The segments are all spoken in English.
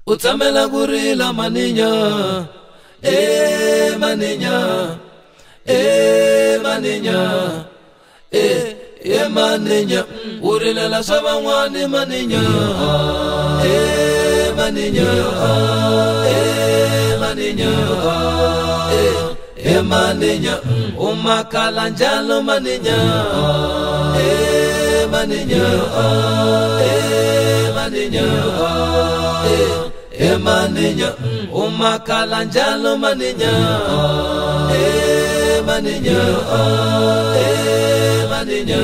Utamela gurila maninya, maninya, maninya, maninya. Urila la sabangwani maninya, maninya, maninya, maninya. Umakalanjalo maninya, maninya, maninya, maninya. Umakalanjalo maninya, maninya, maninya,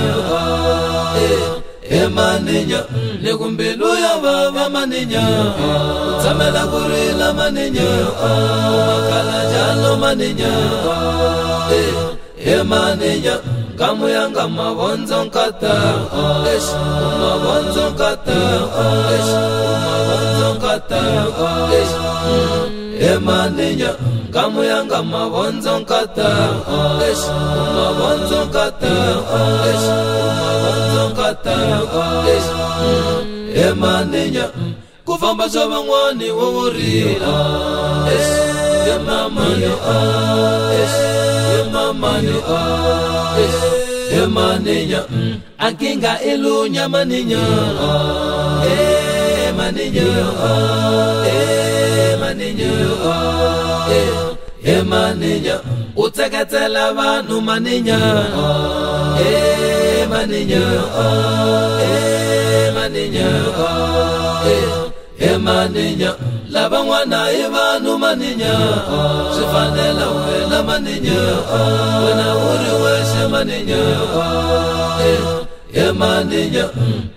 maninya. Legumbelu ya baba maninya, utamela gurila maninya, umakalanjalo maninya, maninya. Kamu yang gama bonzon kata, bonzon kata, bonzon kata, maninya. Kamu yang gama bonzon kata, bonzon kata, bonzon kata, maninya. Kufamba sabangwani wurila, maninya. Maninya, ankinga ilunya maninya, maninya, maninya, maninya. Uteketela vanu maninya, maninya, maninya, maninya. Labangwana ivanu maninya, sifanela wena maninya, wena uri weshe maninya, maninya.